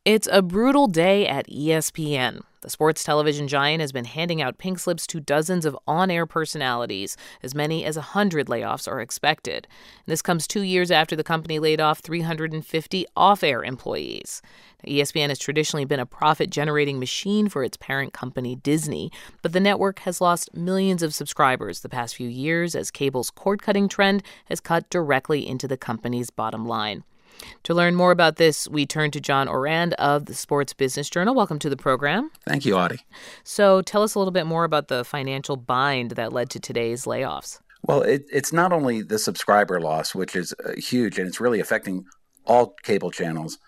It's a brutal day at ESPN. The sports television giant has been handing out pink slips to dozens of on-air personalities. As many as 100 layoffs are expected. And this comes 2 years after the company laid off 350 off-air employees. Now, ESPN has traditionally been a profit-generating machine for its parent company, Disney, but the network has lost millions of subscribers the past few years as cable's cord-cutting trend has cut directly into the company's bottom line. To learn more about this, we turn to John Ourand of the Sports Business Journal. Welcome to the program. Thank you, Audie. So tell us a little bit more about the financial bind that led to today's layoffs. Well, it's not only the subscriber loss, which is huge, and it's really affecting all cable channels.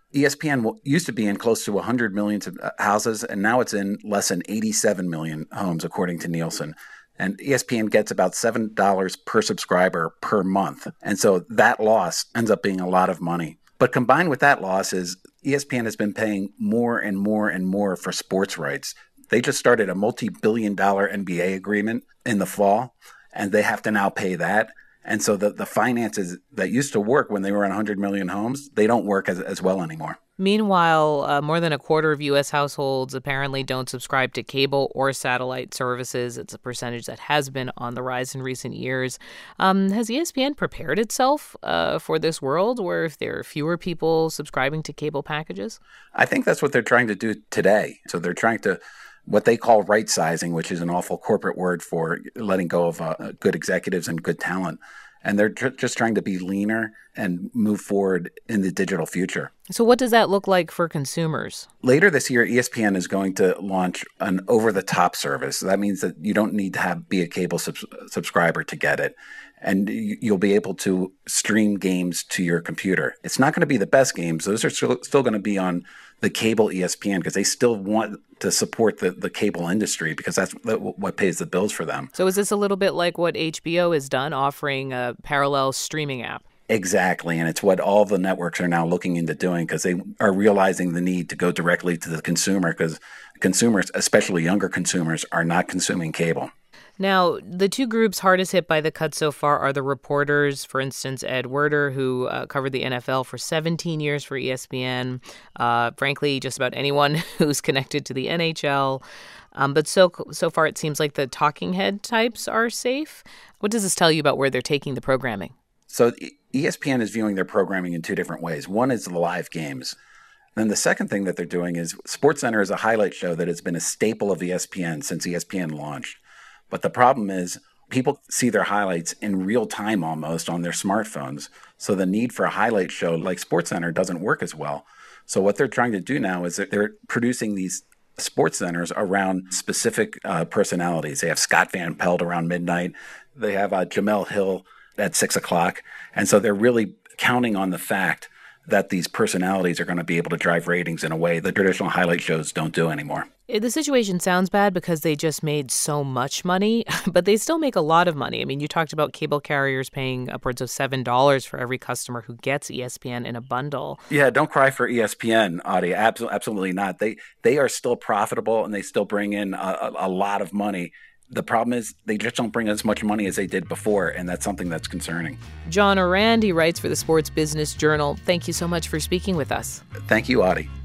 ESPN used to be in close to 100 million houses, and now it's in less than 87 million homes, according to Nielsen. And ESPN gets about $7 per subscriber per month. And so that loss ends up being a lot of money. But combined with that loss is ESPN has been paying more and more and more for sports rights. They just started a multi-billion-dollar NBA agreement in the fall, and they have to now pay that. And so the finances that used to work when they were in 100 million homes, they don't work as well anymore. Meanwhile, more than a quarter of U.S. households apparently don't subscribe to cable or satellite services. It's a percentage that has been on the rise in recent years. Has ESPN prepared itself for this world where if there are fewer people subscribing to cable packages? I think that's what they're trying to do today. So they're trying to what they call right sizing, which is an awful corporate word for letting go of good executives and good talent. And they're just trying to be leaner and move forward in the digital future. So what does that look like for consumers? Later this year, ESPN is going to launch an over-the-top service. That means that you don't need to be a cable subscriber to get it. And you'll be able to stream games to your computer. It's not going to be the best games. Those are still going to be on the cable ESPN because they still want to support the cable industry because that's what pays the bills for them. So is this a little bit like what HBO has done, offering a parallel streaming app? Exactly, and it's what all the networks are now looking into doing because they are realizing the need to go directly to the consumer because consumers, especially younger consumers, are not consuming cable. Now, the two groups hardest hit by the cut so far are the reporters. For instance, Ed Werder, who covered the NFL for 17 years for ESPN. Frankly, just about anyone who's connected to the NHL. But so far, it seems like the talking head types are safe. What does this tell you about where they're taking the programming? So ESPN is viewing their programming in two different ways. One is the live games. Then the second thing that they're doing is SportsCenter is a highlight show that has been a staple of ESPN since ESPN launched. But the problem is people see their highlights in real time almost on their smartphones. So the need for a highlight show like SportsCenter doesn't work as well. So what they're trying to do now is that they're producing these sports centers around specific personalities. They have Scott Van Pelt around midnight. They have Jamel Hill at 6 o'clock. And so they're really counting on the fact that these personalities are going to be able to drive ratings in a way that traditional highlight shows don't do anymore. The situation sounds bad because they just made so much money, but they still make a lot of money. I mean, you talked about cable carriers paying upwards of $7 for every customer who gets ESPN in a bundle. Yeah, don't cry for ESPN, Audie. Absolutely not. They are still profitable and they still bring in a lot of money. The problem is they just don't bring as much money as they did before, and that's something that's concerning. John Ourand, he writes for the Sports Business Journal. Thank you so much for speaking with us. Thank you, Audie.